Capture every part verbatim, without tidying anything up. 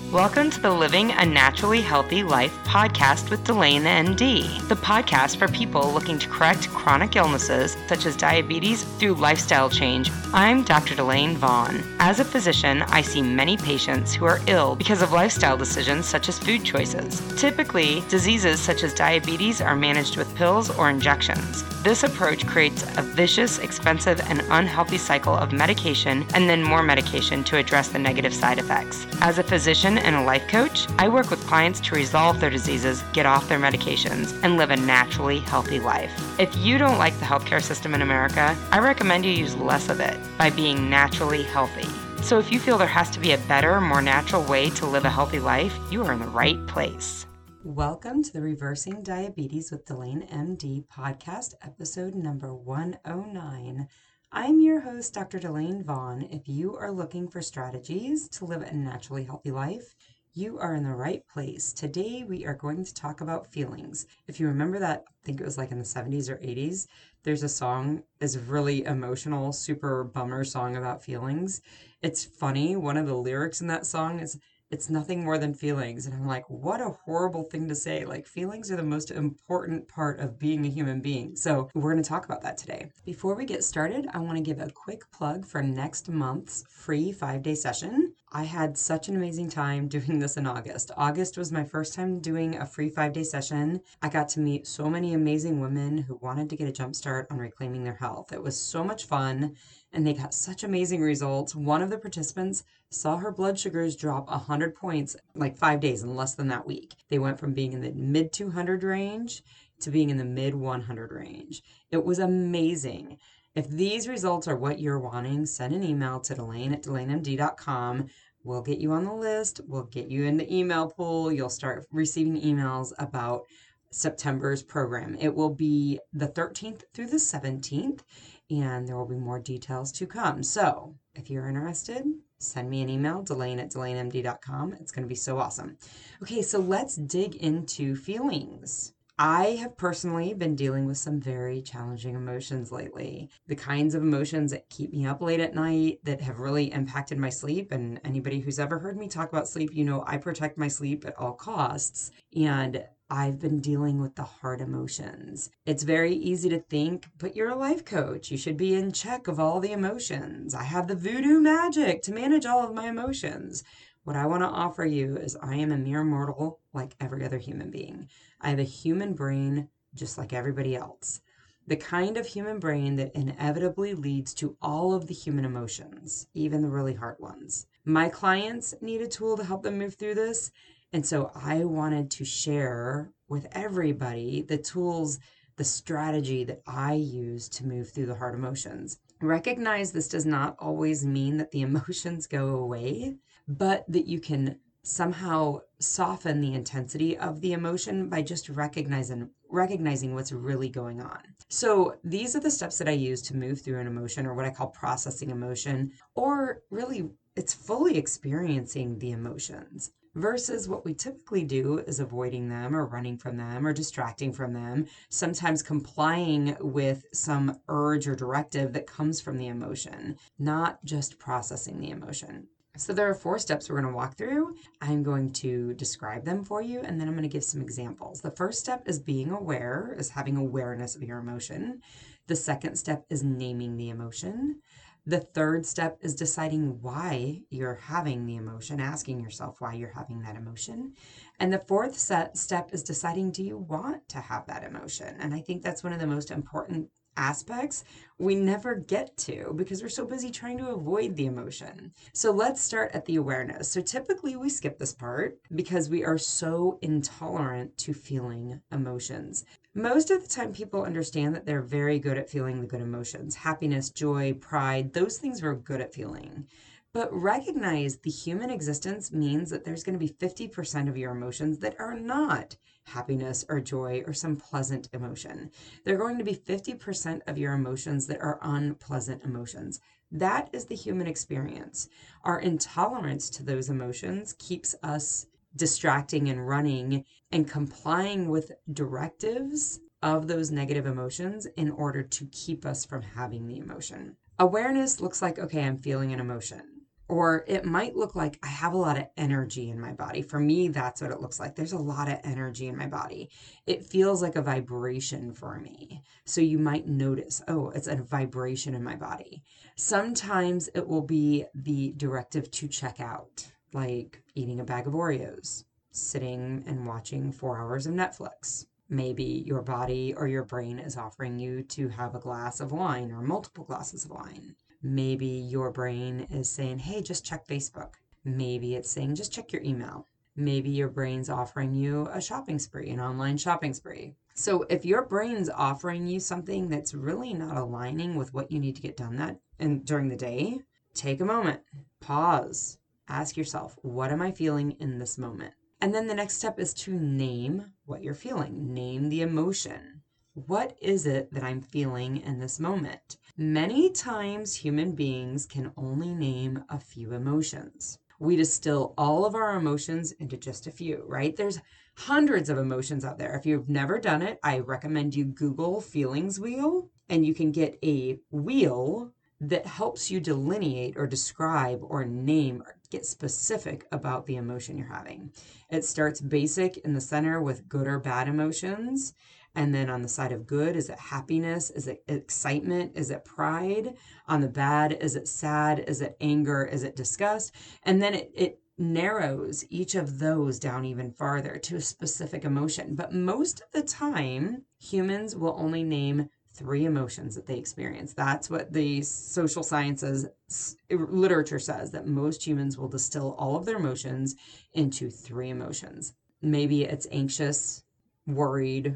Welcome to the Living a Naturally Healthy Life podcast with Delane M D, the podcast for people looking to correct chronic illnesses such as diabetes through lifestyle change. I'm Doctor Delane Vaughn. As a physician, I see many patients who are ill because of lifestyle decisions such as food choices. Typically, diseases such as diabetes are managed with pills or injections. This approach creates a vicious, expensive, and unhealthy cycle of medication and then more medication to address the negative side effects. As a physician and a life coach, I work with clients to resolve their diseases, get off their medications, and live a naturally healthy life. If you don't like the healthcare system in America, I recommend you use less of it by being naturally healthy. So if you feel there has to be a better, more natural way to live a healthy life, you are in the right place. Welcome to the Reversing Diabetes with Delane M D podcast, episode number one oh nine. I'm your host, Doctor Delane Vaughn. If you are looking for strategies to live a naturally healthy life, you are in the right place. Today, we are going to talk about feelings. If you remember that, I think it was like in the seventies or eighties, there's a song, is a really emotional, super bummer song about feelings. It's funny. One of the lyrics in that song is, "It's nothing more than feelings." And I'm like, what a horrible thing to say. Like, feelings are the most important part of being a human being. So we're going to talk about that today. Before we get started, I want to give a quick plug for next month's free five-day session. I had such an amazing time doing this in August. August was my first time doing a free five-day session. I got to meet so many amazing women who wanted to get a jump start on reclaiming their health. It was so much fun, and they got such amazing results. One of the participants saw her blood sugars drop one hundred points, like five days in less than that week. They went from being in the mid two hundred range to being in the mid one hundred range. It was amazing. If these results are what you're wanting, send an email to Delane at delane m d dot com. We'll get you on the list. We'll get you in the email pool. You'll start receiving emails about September's program. It will be the thirteenth through the seventeenth, and there will be more details to come. So if you're interested, send me an email, Delane at delane m d dot com. It's going to be so awesome. Okay, so let's dig into feelings. I have personally been dealing with some very challenging emotions lately. The kinds of emotions that keep me up late at night, that have really impacted my sleep. And anybody who's ever heard me talk about sleep, you know I protect my sleep at all costs. And I've been dealing with the hard emotions. It's very easy to think, but you're a life coach. You should be in check of all the emotions. I have the voodoo magic to manage all of my emotions. What I want to offer you is I am a mere mortal like every other human being. I have a human brain just like everybody else. The kind of human brain that inevitably leads to all of the human emotions, even the really hard ones. My clients need a tool to help them move through this. And so I wanted to share with everybody the tools, the strategy that I use to move through the hard emotions. Recognize this does not always mean that the emotions go away, but that you can somehow soften the intensity of the emotion by just recognizing recognizing what's really going on. So these are the steps that I use to move through an emotion, or what I call processing emotion, or really it's fully experiencing the emotions. Versus what we typically do is avoiding them or running from them or distracting from them, sometimes complying with some urge or directive that comes from the emotion, not just processing the emotion. So there are four steps we're going to walk through. I'm going to describe them for you, and then I'm going to give some examples. The first step is being aware, is having awareness of your emotion. The second step is naming the emotion. The third step is deciding why you're having the emotion, asking yourself why you're having that emotion. And the fourth set step is deciding, do you want to have that emotion? And I think that's one of the most important aspects we never get to because we're so busy trying to avoid the emotion. So let's start at the awareness. So typically we skip this part because we are so intolerant to feeling emotions. Most of the time people understand that they're very good at feeling the good emotions. Happiness, joy, pride, those things we're good at feeling. But recognize the human existence means that there's going to be fifty percent of your emotions that are not happiness or joy or some pleasant emotion. They're going to be fifty percent of your emotions that are unpleasant emotions. That is the human experience. Our intolerance to those emotions keeps us distracting and running and complying with directives of those negative emotions in order to keep us from having the emotion. Awareness looks like, okay, I'm feeling an emotion. Or it might look like I have a lot of energy in my body. For me, that's what it looks like. There's a lot of energy in my body. It feels like a vibration for me. So you might notice, oh, it's a vibration in my body. Sometimes it will be the directive to check out, like eating a bag of Oreos, sitting and watching four hours of Netflix. Maybe your body or your brain is offering you to have a glass of wine or multiple glasses of wine. Maybe your brain is saying, hey, just check Facebook. Maybe it's saying, just check your email. Maybe your brain's offering you a shopping spree, an online shopping spree. So if your brain's offering you something that's really not aligning with what you need to get done that and during the day, take a moment, pause, ask yourself, what am I feeling in this moment? And then the next step is to name what you're feeling. Name the emotion. What is it that I'm feeling in this moment? Many times human beings can only name a few emotions. We distill all of our emotions into just a few, right? There's hundreds of emotions out there. If you've never done it, I recommend you Google feelings wheel, and you can get a wheel that helps you delineate or describe or name or get specific about the emotion you're having. It starts basic in the center with good or bad emotions. And then on the side of good, is it happiness? Is it excitement? Is it pride? On the bad, is it sad? Is it anger? Is it disgust? And then it, it narrows each of those down even farther to a specific emotion. But most of the time, humans will only name three emotions that they experience. That's what the social sciences literature says, that most humans will distill all of their emotions into three emotions. Maybe it's anxious, worried,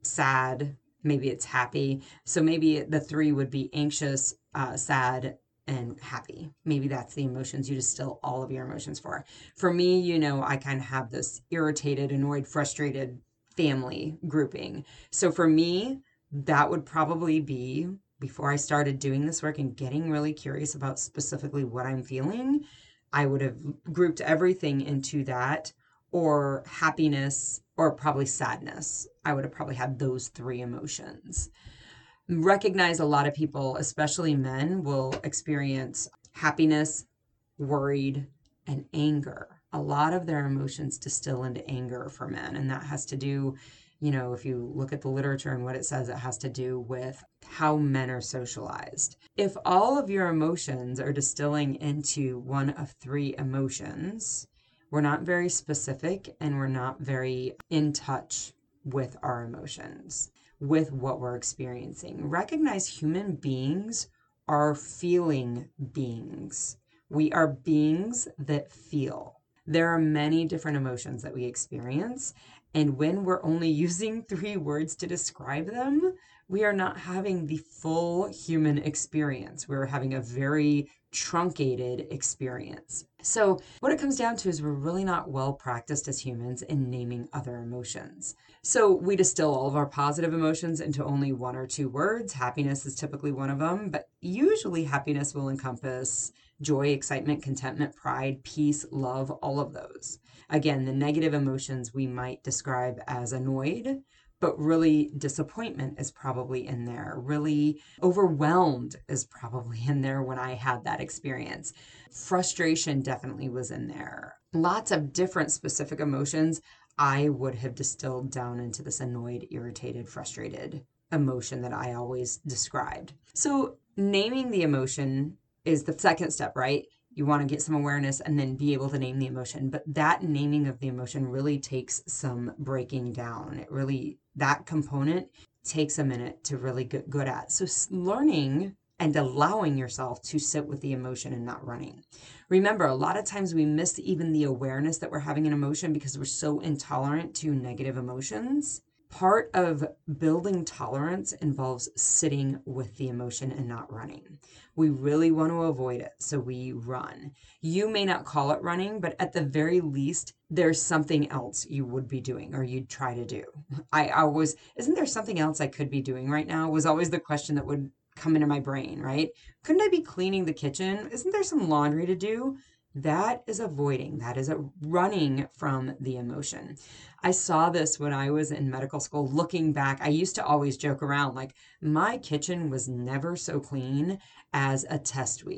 sad, maybe it's happy. So maybe the three would be anxious, uh, sad, and happy. Maybe that's the emotions you distill all of your emotions for. For me, you know, I kind of have this irritated, annoyed, frustrated family grouping. So for me, that would probably be, before I started doing this work and getting really curious about specifically what I'm feeling, I would have grouped everything into that, or happiness, or probably sadness. I would have probably had those three emotions. Recognize a lot of people, especially men, will experience happiness, worried, and anger. A lot of their emotions distill into anger for men, and that has to do, you know, if you look at the literature and what it says, it has to do with how men are socialized. If all of your emotions are distilling into one of three emotions, we're not very specific and we're not very in touch with our emotions, with what we're experiencing. Recognize human beings are feeling beings. We are beings that feel. There are many different emotions that we experience, and when we're only using three words to describe them, we are not having the full human experience. We're having a very truncated experience. So what it comes down to is we're really not well practiced as humans in naming other emotions. So we distill all of our positive emotions into only one or two words. Happiness is typically one of them, but usually happiness will encompass joy, excitement, contentment, pride, peace, love, all of those. Again, the negative emotions we might describe as annoyed, but really disappointment is probably in there. Really overwhelmed is probably in there when I had that experience. Frustration definitely was in there. Lots of different specific emotions I would have distilled down into this annoyed, irritated, frustrated emotion that I always described. So naming the emotion is the second step, right? You want to get some awareness and then be able to name the emotion. But that naming of the emotion really takes some breaking down. It really, that component takes a minute to really get good at. So learning and allowing yourself to sit with the emotion and not running. Remember, a lot of times we miss even the awareness that we're having an emotion because we're so intolerant to negative emotions. Part of building tolerance involves sitting with the emotion and not running. We really want to avoid it, so we run. You may not call it running, but at the very least, there's something else you would be doing or you'd try to do. I always, isn't there something else I could be doing right now? Was always the question that would come into my brain, right? Couldn't I be cleaning the kitchen? Isn't there some laundry to do? That is avoiding. That is a running from the emotion. I saw this when I was in medical school. Looking back, I used to always joke around like my kitchen was never so clean as a test week.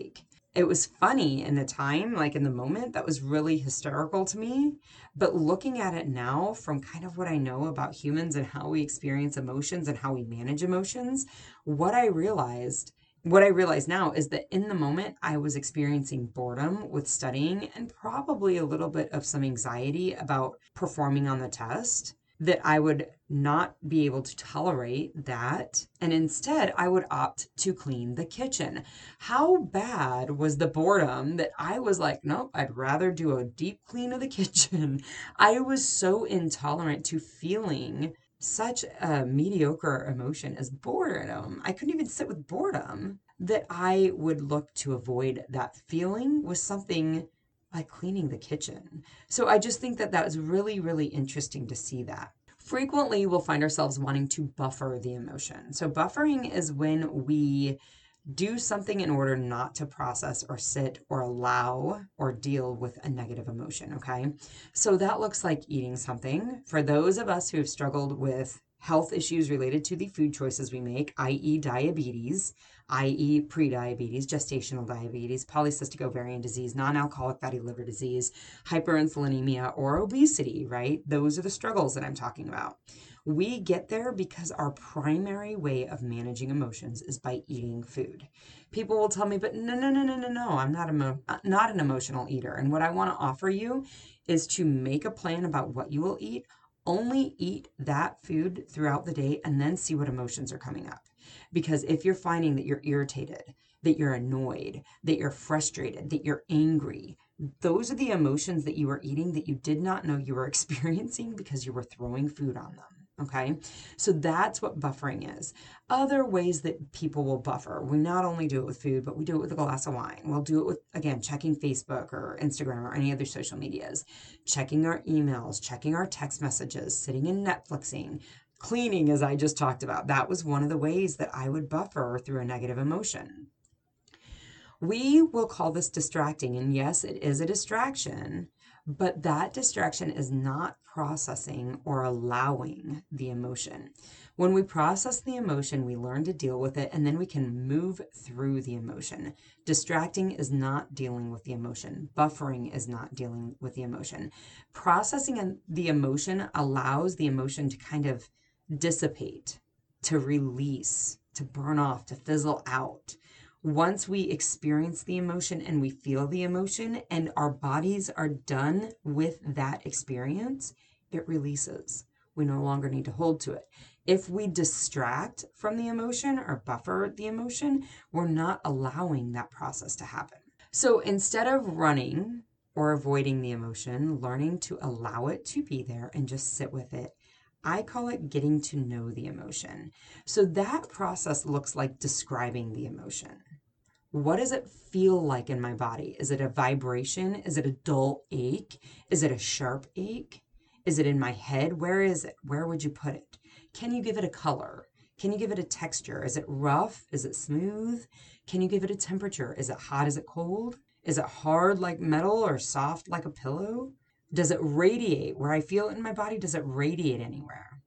It was funny in the time, like in the moment, that was really hysterical to me. But looking at it now from kind of what I know about humans and how we experience emotions and how we manage emotions, what I realized, what I realize now is that in the moment I was experiencing boredom with studying and probably a little bit of some anxiety about performing on the test, that I would not be able to tolerate that. And instead, I would opt to clean the kitchen. How bad was the boredom that I was like, nope, I'd rather do a deep clean of the kitchen. I was so intolerant to feeling such a mediocre emotion as boredom. I couldn't even sit with boredom, that I would look to avoid that feeling with something like cleaning the kitchen. So I just think that that was really, really interesting to see that. Frequently, we'll find ourselves wanting to buffer the emotion. So buffering is when we do something in order not to process or sit or allow or deal with a negative emotion, okay? So that looks like eating something. For those of us who have struggled with health issues related to the food choices we make, that is diabetes, that is prediabetes, gestational diabetes, polycystic ovarian disease, non-alcoholic fatty liver disease, hyperinsulinemia, or obesity, right? Those are the struggles that I'm talking about. We get there because our primary way of managing emotions is by eating food. People will tell me, but no, no, no, no, no, no, I'm not, emo- not an emotional eater. And what I want to offer you is to make a plan about what you will eat. Only eat that food throughout the day and then see what emotions are coming up. Because if you're finding that you're irritated, that you're annoyed, that you're frustrated, that you're angry, those are the emotions that you are eating that you did not know you were experiencing because you were throwing food on them. Okay, so that's what buffering is. Other ways that people will buffer, we not only do it with food, but we do it with a glass of wine. We'll do it with, again, checking Facebook or Instagram or any other social medias, checking our emails, checking our text messages, sitting and Netflixing, cleaning, as I just talked about. That was one of the ways that I would buffer through a negative emotion. We will call this distracting, and yes, it is a distraction, but that distraction is not processing or allowing the emotion. When we process the emotion, we learn to deal with it, and then we can move through the emotion. Distracting is not dealing with the emotion. Buffering is not dealing with the emotion. Processing the emotion allows the emotion to kind of dissipate, to release, to burn off, to fizzle out. Once we experience the emotion and we feel the emotion and our bodies are done with that experience, it releases. We no longer need to hold to it. If we distract from the emotion or buffer the emotion, we're not allowing that process to happen. So instead of running or avoiding the emotion, learning to allow it to be there and just sit with it, I call it getting to know the emotion. So that process looks like describing the emotion. What does it feel like in my body? Is it a vibration? Is it a dull ache? Is it a sharp ache? Is it in my head? Where is it? Where would you put it? Can you give it a color? Can you give it a texture? Is it rough? Is it smooth? Can you give it a temperature? Is it hot? Is it cold? Is it hard like metal or soft like a pillow? Does it radiate? Where I feel it in my body, does it radiate anywhere?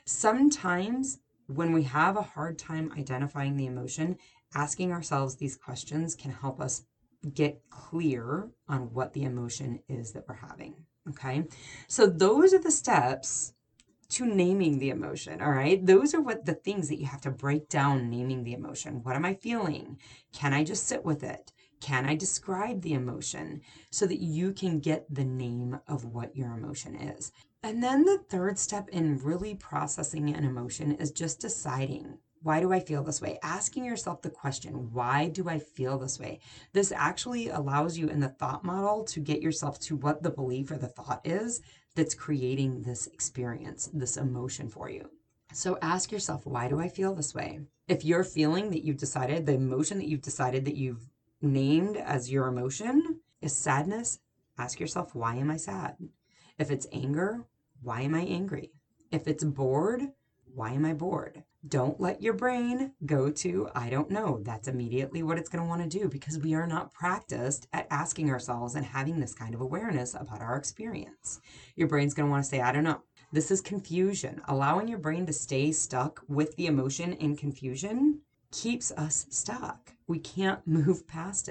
Sometimes when we have a hard time identifying the emotion, asking ourselves these questions can help us get clear on what the emotion is that we're having, okay? So those are the steps to naming the emotion, all right? Those are what the things that you have to break down naming the emotion. What am I feeling? Can I just sit with it? Can I describe the emotion so that you can get the name of what your emotion is? And then the third step in really processing an emotion is just deciding, why do I feel this way? Asking yourself the question, why do I feel this way? This actually allows you in the thought model to get yourself to what the belief or the thought is that's creating this experience, this emotion for you. So ask yourself, why do I feel this way? If you're feeling that you've decided, the emotion that you've decided that you've named as your emotion is sadness, ask yourself, why am I sad? If it's anger, why am I angry? If it's bored, why am I bored? Don't let your brain go to, I don't know. That's immediately what it's going to want to do because we are not practiced at asking ourselves and having this kind of awareness about our experience. Your brain's going to want to say, I don't know. This is confusion. Allowing your brain to stay stuck with the emotion in confusion keeps us stuck. We can't move past it.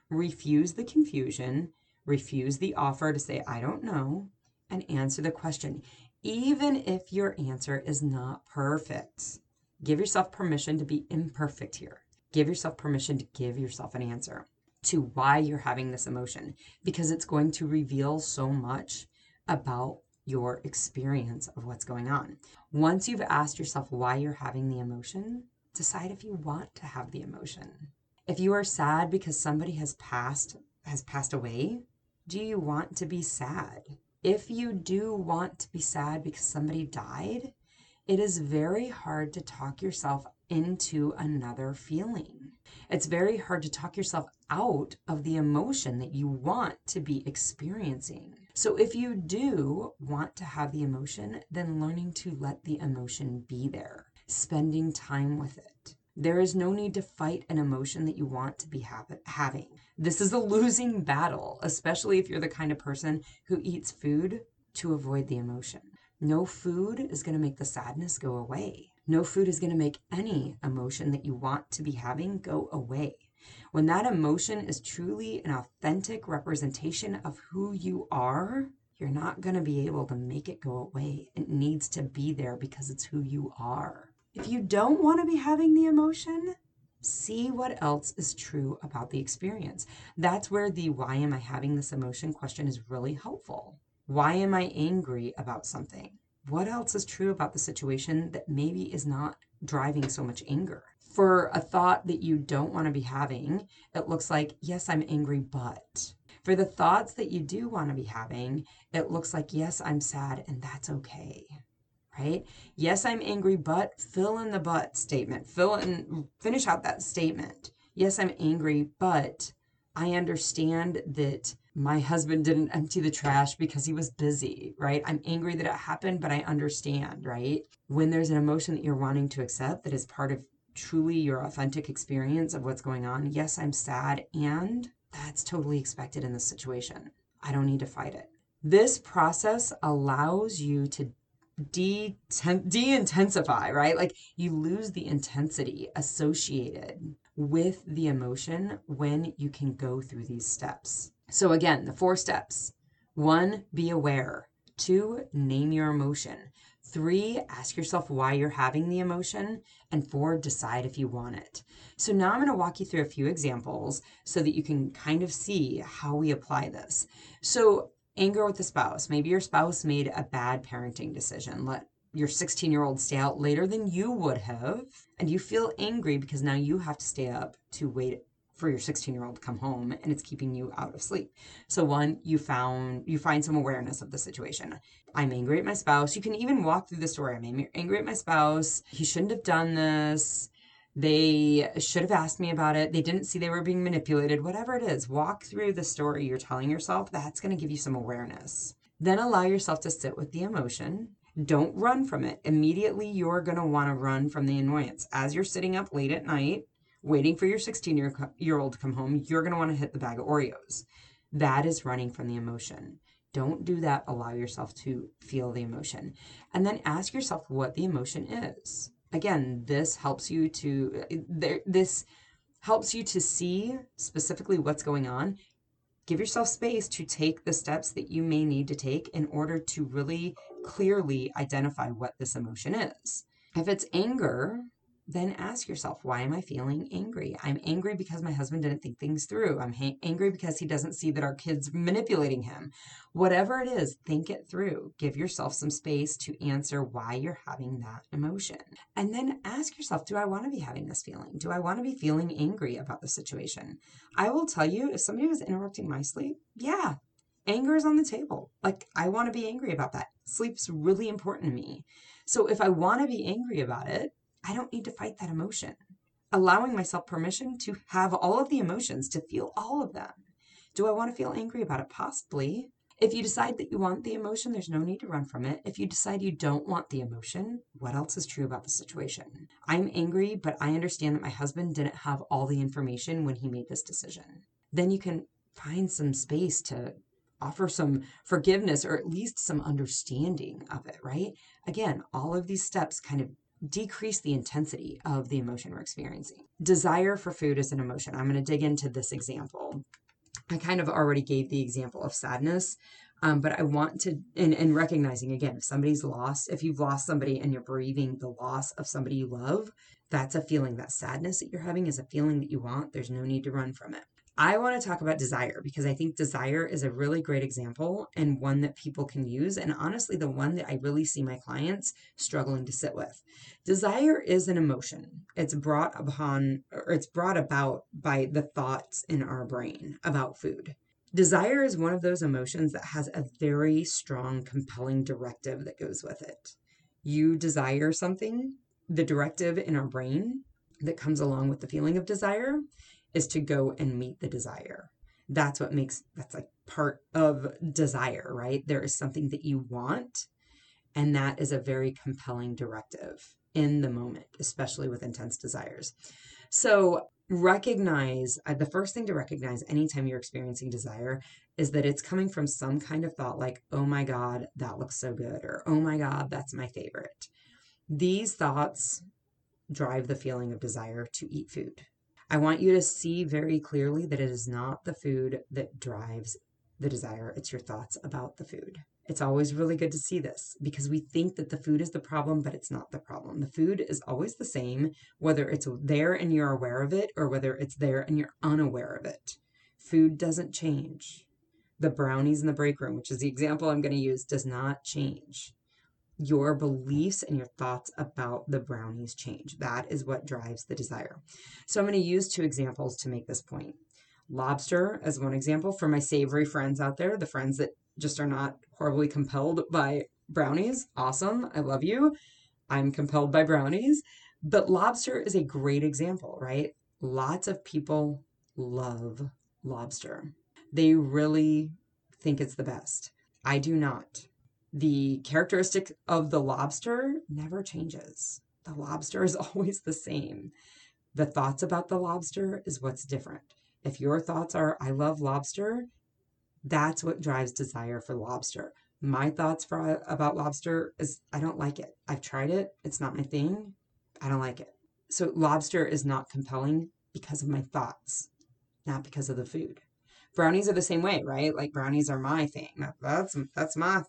Refuse the confusion, refuse the offer to say, I don't know, and answer the question, even if your answer is not perfect. Give yourself permission to be imperfect here. Give yourself permission to give yourself an answer to why you're having this emotion, because it's going to reveal so much about your experience of what's going on. Once you've asked yourself why you're having the emotion, decide if you want to have the emotion. If you are sad because somebody has passed, has passed away, do you want to be sad? If you do want to be sad because somebody died, it is very hard to talk yourself into another feeling. It's very hard to talk yourself out of the emotion that you want to be experiencing. So if you do want to have the emotion, then learning to let the emotion be there, spending time with it. There is no need to fight an emotion that you want to be ha- having. This is a losing battle, especially if you're the kind of person who eats food to avoid the emotion. No food is going to make the sadness go away. No food is going to make any emotion that you want to be having go away. When that emotion is truly an authentic representation of who you are, you're not going to be able to make it go away. It needs to be there because it's who you are. If you don't want to be having the emotion, see what else is true about the experience. That's where the why am I having this emotion question is really helpful. Why am I angry about something? What else is true about the situation that maybe is not driving so much anger? For a thought that you don't want to be having, it looks like, yes, I'm angry, but. For the thoughts that you do want to be having, it looks like, yes, I'm sad, and that's okay. Right? Yes, I'm angry, but fill in the but statement. Fill in, finish out that statement. Yes, I'm angry, but I understand that my husband didn't empty the trash because he was busy, right? I'm angry that it happened, but I understand, right? When there's an emotion that you're wanting to accept that is part of truly your authentic experience of what's going on, yes, I'm sad, and that's totally expected in this situation. I don't need to fight it. This process allows you to de de-intensify, right? Like you lose the intensity associated with the emotion when you can go through these steps. So again, the four steps. One, be aware. Two, name your emotion. Three, ask yourself why you're having the emotion. And four, decide if you want it. So now I'm going to walk you through a few examples so that you can kind of see how we apply this. So anger with the spouse. Maybe your spouse made a bad parenting decision. Let your sixteen-year-old stay out later than you would have, and you feel angry because now you have to stay up to wait for your sixteen-year-old to come home, and it's keeping you out of sleep. So one, you found you find some awareness of the situation. I'm angry at my spouse. You can even walk through the story. I'm angry at my spouse. He shouldn't have done this. They should have asked me about it. They didn't see they were being manipulated. Whatever it is, walk through the story you're telling yourself. That's going to give you some awareness. Then allow yourself to sit with the emotion. Don't run from it. Immediately, you're going to want to run from the annoyance. As you're sitting up late at night, waiting for your sixteen-year-old to come home, you're going to want to hit the bag of Oreos. That is running from the emotion. Don't do that. Allow yourself to feel the emotion. And then ask yourself what the emotion is. Again, this helps you to this helps you to see specifically what's going on. Give yourself space to take the steps that you may need to take in order to really clearly identify what this emotion is. If it's anger, then ask yourself, why am I feeling angry? I'm angry because my husband didn't think things through. I'm ha- angry because he doesn't see that our kid's manipulating him. Whatever it is, think it through. Give yourself some space to answer why you're having that emotion. And then ask yourself, do I want to be having this feeling? Do I want to be feeling angry about the situation? I will tell you, if somebody was interrupting my sleep, yeah, anger is on the table. Like, I want to be angry about that. Sleep's really important to me. So if I want to be angry about it, I don't need to fight that emotion. Allowing myself permission to have all of the emotions, to feel all of them. Do I want to feel angry about it? Possibly. If you decide that you want the emotion, there's no need to run from it. If you decide you don't want the emotion, what else is true about the situation? I'm angry, but I understand that my husband didn't have all the information when he made this decision. Then you can find some space to offer some forgiveness or at least some understanding of it, right? Again, all of these steps kind of decrease the intensity of the emotion we're experiencing. Desire for food is an emotion. I'm going to dig into this example. I kind of already gave the example of sadness, um, but I want to, and, and recognizing again, if somebody's lost, if you've lost somebody and you're grieving the loss of somebody you love, that's a feeling. That sadness that you're having is a feeling that you want. There's no need to run from it. I want to talk about desire because I think desire is a really great example and one that people can use. And honestly, the one that I really see my clients struggling to sit with. Desire is an emotion. It's brought upon, or it's brought about by the thoughts in our brain about food. Desire is one of those emotions that has a very strong, compelling directive that goes with it. You desire something, the directive in our brain that comes along with the feeling of desire is to go and meet the desire. That's what makes, that's like part of desire, right? There is something that you want, and that is a very compelling directive in the moment, especially with intense desires. So recognize, uh, the first thing to recognize anytime you're experiencing desire is that it's coming from some kind of thought like, oh my God, that looks so good, or oh my God, that's my favorite. These thoughts drive the feeling of desire to eat food. I want you to see very clearly that it is not the food that drives the desire. It's your thoughts about the food. It's always really good to see this because we think that the food is the problem, but it's not the problem. The food is always the same, whether it's there and you're aware of it or whether it's there and you're unaware of it. Food doesn't change. The brownies in the break room, which is the example I'm going to use, does not change. Your beliefs and your thoughts about the brownies change. That is what drives the desire. So I'm going to use two examples to make this point. Lobster as one example for my savory friends out there, the friends that just are not horribly compelled by brownies. Awesome. I love you. I'm compelled by brownies. But lobster is a great example, right? Lots of people love lobster. They really think it's the best. I do not. The characteristic of the lobster never changes. The lobster is always the same. The thoughts about the lobster is what's different. If your thoughts are, I love lobster, that's what drives desire for lobster. My thoughts for, about lobster is, I don't like it. I've tried it. It's not my thing. I don't like it. So lobster is not compelling because of my thoughts, not because of the food. Brownies are the same way, right? Like brownies are my thing. That's, that's my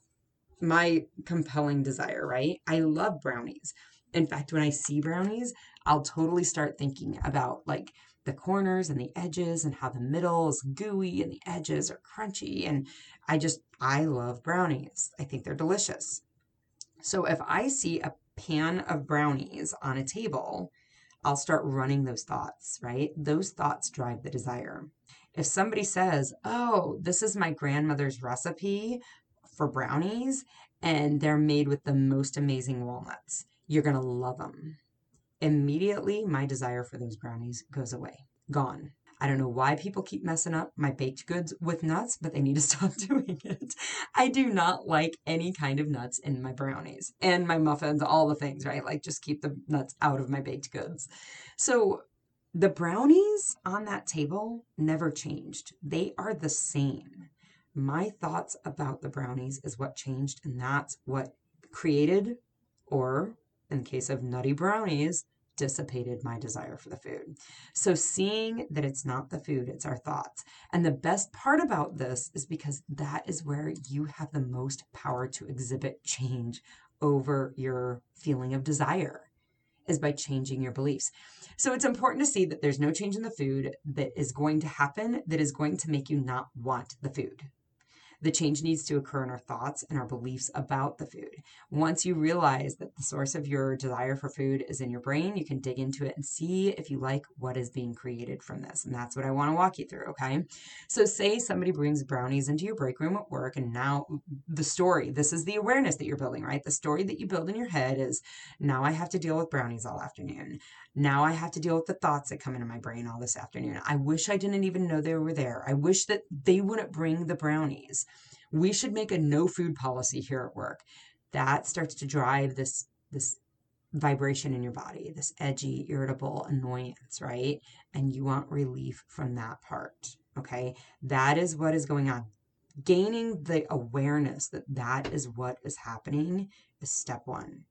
my compelling desire, right? I love brownies. In fact, when I see brownies, I'll totally start thinking about like the corners and the edges and how the middle is gooey and the edges are crunchy. And I just, I love brownies. I think they're delicious. So if I see a pan of brownies on a table, I'll start running those thoughts, right? Those thoughts drive the desire. If somebody says, oh, this is my grandmother's recipe for brownies, and they're made with the most amazing walnuts, you're going to love them. Immediately, my desire for those brownies goes away. Gone. I don't know why people keep messing up my baked goods with nuts, but they need to stop doing it. I do not like any kind of nuts in my brownies and my muffins, all the things, right? Like just keep the nuts out of my baked goods. So the brownies on that table never changed. They are the same. My thoughts about the brownies is what changed, and that's what created, or in the case of nutty brownies, dissipated my desire for the food. So seeing that it's not the food, it's our thoughts. And the best part about this is because that is where you have the most power to exhibit change over your feeling of desire, is by changing your beliefs. So it's important to see that there's no change in the food that is going to happen that is going to make you not want the food. The change needs to occur in our thoughts and our beliefs about the food. Once you realize that the source of your desire for food is in your brain, you can dig into it and see if you like what is being created from this. And that's what I want to walk you through, okay? So say somebody brings brownies into your break room at work, and now the story, this is the awareness that you're building, right? The story that you build in your head is, now I have to deal with brownies all afternoon. Now I have to deal with the thoughts that come into my brain all this afternoon. I wish I didn't even know they were there. I wish that they wouldn't bring the brownies. We should make a no food policy here at work. That starts to drive this, this vibration in your body, this edgy, irritable annoyance, right? And you want relief from that part, okay? That is what is going on. Gaining the awareness that that is what is happening is step one.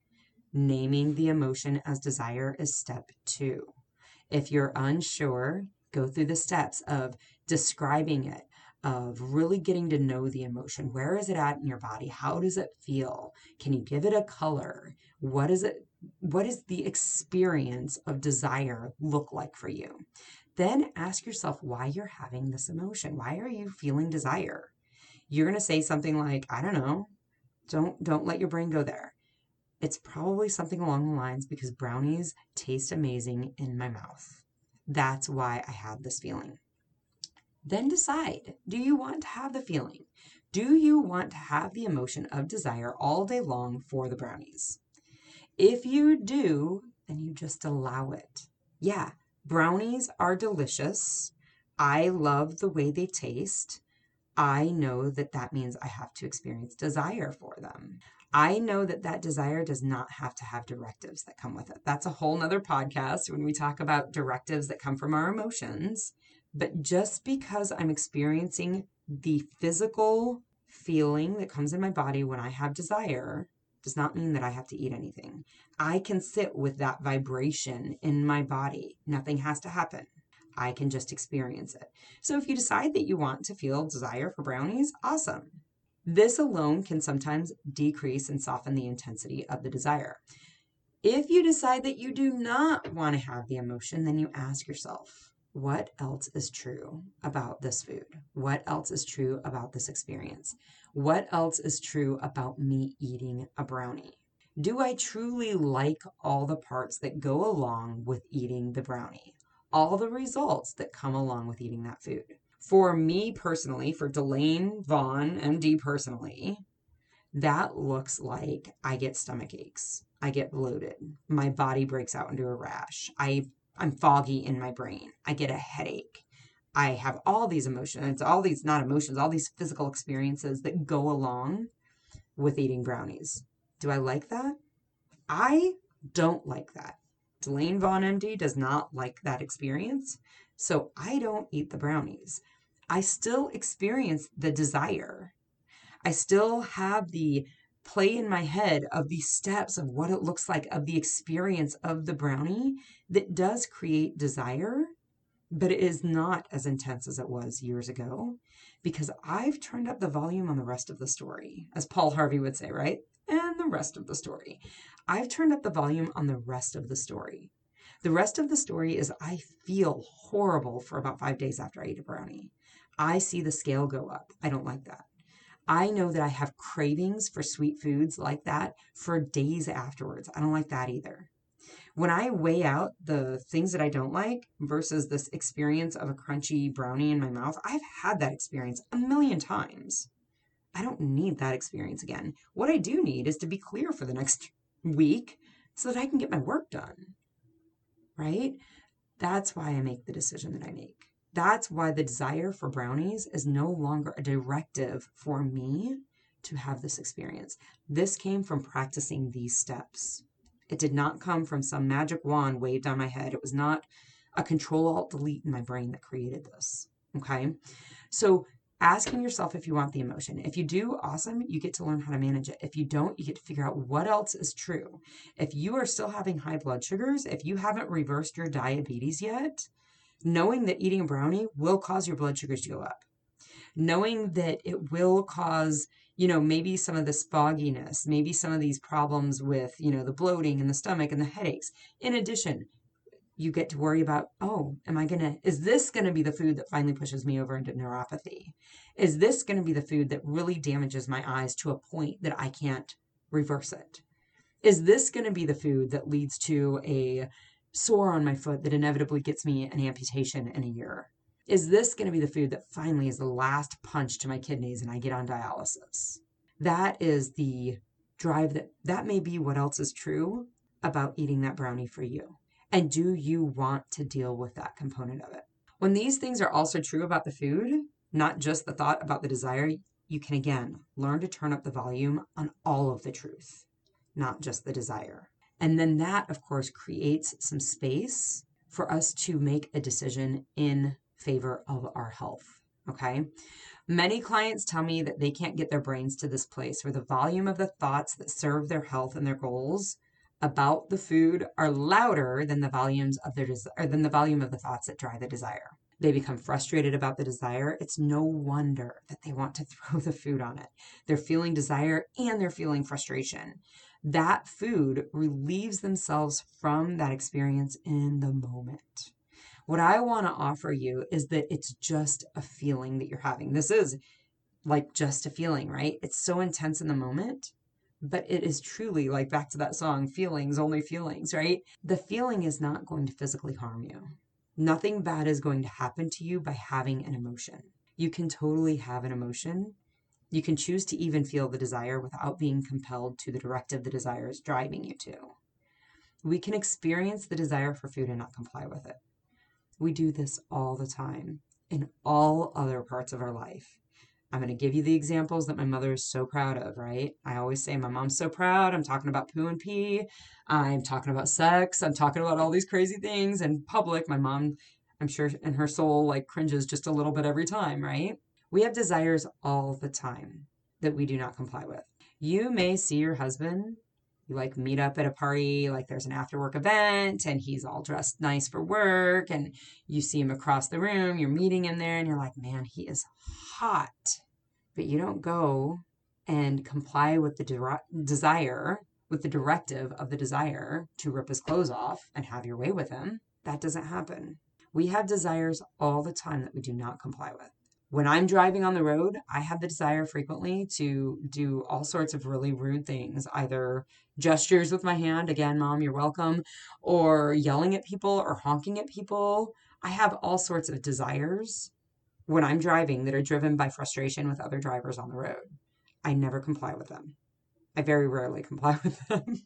Naming the emotion as desire is step two. If you're unsure, go through the steps of describing it, of really getting to know the emotion. Where is it at in your body? How does it feel? Can you give it a color? What is it? What is the experience of desire look like for you? Then ask yourself why you're having this emotion. Why are you feeling desire? You're going to say something like, I don't know. Don't don't let your brain go there. It's probably something along the lines because brownies taste amazing in my mouth. That's why I have this feeling. Then decide, do you want to have the feeling? Do you want to have the emotion of desire all day long for the brownies? If you do, then you just allow it. Yeah, brownies are delicious. I love the way they taste. I know that that means I have to experience desire for them. I know that that desire does not have to have directives that come with it. That's a whole nother podcast when we talk about directives that come from our emotions. But just because I'm experiencing the physical feeling that comes in my body when I have desire does not mean that I have to eat anything. I can sit with that vibration in my body. Nothing has to happen. I can just experience it. So if you decide that you want to feel desire for brownies, awesome. This alone can sometimes decrease and soften the intensity of the desire. If you decide that you do not want to have the emotion, then you ask yourself, what else is true about this food? What else is true about this experience? What else is true about me eating a brownie? Do I truly like all the parts that go along with eating the brownie? All the results that come along with eating that food. For me personally, for Delaine Vaughn, M D personally, that looks like I get stomach aches. I get bloated. My body breaks out into a rash. I, I'm foggy in my brain. I get a headache. I have all these emotions, all these, not emotions, all these physical experiences that go along with eating brownies. Do I like that? I don't like that. Delaine Vaughn, M D, does not like that experience, so I don't eat the brownies. I still experience the desire. I still have the play in my head of the steps of what it looks like, of the experience of the brownie that does create desire, but it is not as intense as it was years ago because I've turned up the volume on the rest of the story, as Paul Harvey would say, right? And the rest of the story. I've turned up the volume on the rest of the story. The rest of the story is I feel horrible for about five days after I eat a brownie. I see the scale go up. I don't like that. I know that I have cravings for sweet foods like that for days afterwards. I don't like that either. When I weigh out the things that I don't like versus this experience of a crunchy brownie in my mouth, I've had that experience a million times. I don't need that experience again. What I do need is to be clear for the next week so that I can get my work done, right? That's why I make the decision that I make. That's why the desire for brownies is no longer a directive for me to have this experience. This came from practicing these steps. It did not come from some magic wand waved on my head. It was not a Control-Alt-Delete in my brain that created this, okay? So asking yourself if you want the emotion. If you do, awesome, you get to learn how to manage it. If you don't, you get to figure out what else is true. If you are still having high blood sugars, if you haven't reversed your diabetes yet, knowing that eating a brownie will cause your blood sugars to go up, knowing that it will cause, you know, maybe some of this fogginess, maybe some of these problems with, you know, the bloating and the stomach and the headaches. In addition, you get to worry about, oh, am I going to, is this going to be the food that finally pushes me over into neuropathy? Is this going to be the food that really damages my eyes to a point that I can't reverse it? Is this going to be the food that leads to a sore on my foot that inevitably gets me an amputation in a year? Is this going to be the food that finally is the last punch to my kidneys and I get on dialysis? That is the drive that, that may be what else is true about eating that brownie for you. And do you want to deal with that component of it? When these things are also true about the food, not just the thought about the desire, you can again learn to turn up the volume on all of the truth, not just the desire. And then that, of course, creates some space for us to make a decision in favor of our health, okay? Many clients tell me that they can't get their brains to this place where the volume of the thoughts that serve their health and their goals about the food are louder than the volumes of their des- or than the volume of the thoughts that drive the desire. They become frustrated about the desire. It's no wonder that they want to throw the food on it. They're feeling desire and they're feeling frustration. That food relieves themselves from that experience in the moment. What I want to offer you is that it's just a feeling that you're having. This is like just a feeling, right? It's so intense in the moment, but it is truly, like back to that song, feelings, only feelings, right? The feeling is not going to physically harm you. Nothing bad is going to happen to you by having an emotion. You can totally have an emotion. You can choose to even feel the desire without being compelled to the directive the desire is driving you to. We can experience the desire for food and not comply with it. We do this all the time in all other parts of our life. I'm going to give you the examples that my mother is so proud of, right? I always say my mom's so proud. I'm talking about poo and pee. I'm talking about sex. I'm talking about all these crazy things in public. My mom, I'm sure in her soul, like cringes just a little bit every time, right? We have desires all the time that we do not comply with. You may see your husband, you like meet up at a party, like there's an after work event and he's all dressed nice for work and you see him across the room, you're meeting him there and you're like, man, he is hot. But you don't go and comply with the de- desire, with the directive of the desire to rip his clothes off and have your way with him. That doesn't happen. We have desires all the time that we do not comply with. When I'm driving on the road, I have the desire frequently to do all sorts of really rude things, either gestures with my hand, again, Mom, you're welcome, or yelling at people or honking at people. I have all sorts of desires when I'm driving that are driven by frustration with other drivers on the road. I never comply with them. I very rarely comply with them.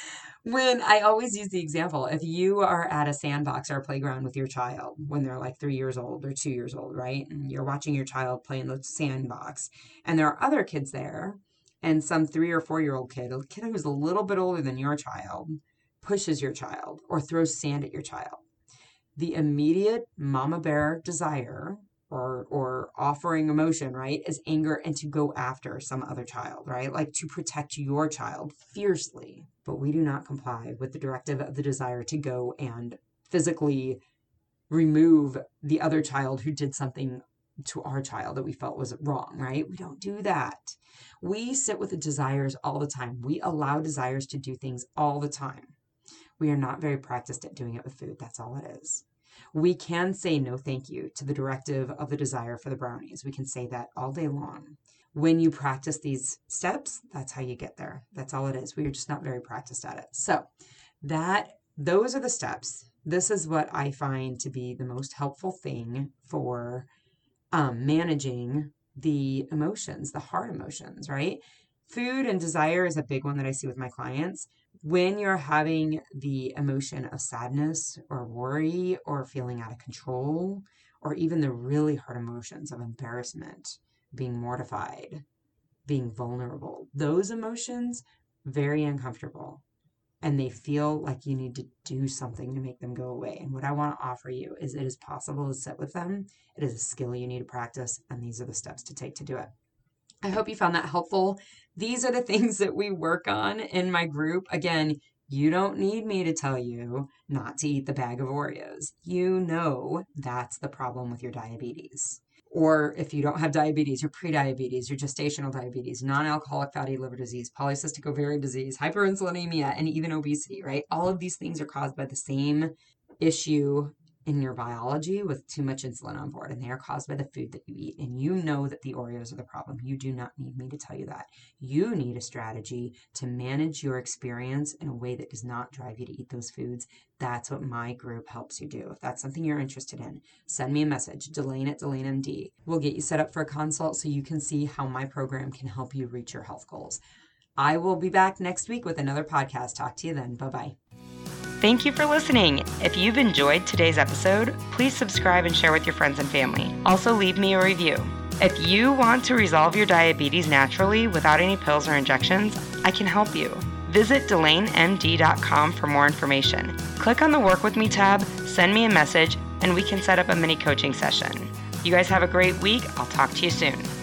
When I always use the example, if you are at a sandbox or a playground with your child when they're like three years old or two years old, right? And you're watching your child play in the sandbox and there are other kids there and some three or four year old kid, a kid who's a little bit older than your child, pushes your child or throws sand at your child. The immediate mama bear desire or or offering emotion, right, is anger and to go after some other child, right? Like to protect your child fiercely. But we do not comply with the directive of the desire to go and physically remove the other child who did something to our child that we felt was wrong, right? We don't do that. We sit with the desires all the time. We allow desires to do things all the time. We are not very practiced at doing it with food. That's all it is. We can say no thank you to the directive of the desire for the brownies. We can say that all day long. When you practice these steps, that's how you get there. That's all it is. We are just not very practiced at it. So that those are the steps. This is what I find to be the most helpful thing for um, managing the emotions, the hard emotions, right? Food and desire is a big one that I see with my clients. When you're having the emotion of sadness or worry or feeling out of control, or even the really hard emotions of embarrassment, being mortified, being vulnerable, those emotions, very uncomfortable. And they feel like you need to do something to make them go away. And what I want to offer you is it is possible to sit with them. It is a skill you need to practice, and these are the steps to take to do it. I hope you found that helpful. These are the things that we work on in my group. Again, you don't need me to tell you not to eat the bag of Oreos. You know that's the problem with your diabetes. Or if you don't have diabetes, your prediabetes, your gestational diabetes, non-alcoholic fatty liver disease, polycystic ovarian disease, hyperinsulinemia, and even obesity, right? All of these things are caused by the same issue in your biology with too much insulin on board, and they are caused by the food that you eat. And you know that the Oreos are the problem. You do not need me to tell you that. You need a strategy to manage your experience in a way that does not drive you to eat those foods. That's what my group helps you do. If that's something you're interested in, send me a message, Delane at Delane M D. We'll get you set up for a consult so you can see how my program can help you reach your health goals. I will be back next week with another podcast. Talk to you then. Bye-bye. Thank you for listening. If you've enjoyed today's episode, please subscribe and share with your friends and family. Also, leave me a review. If you want to resolve your diabetes naturally without any pills or injections, I can help you. Visit Delane M D dot com for more information. Click on the Work With Me tab, send me a message, and we can set up a mini coaching session. You guys have a great week. I'll talk to you soon.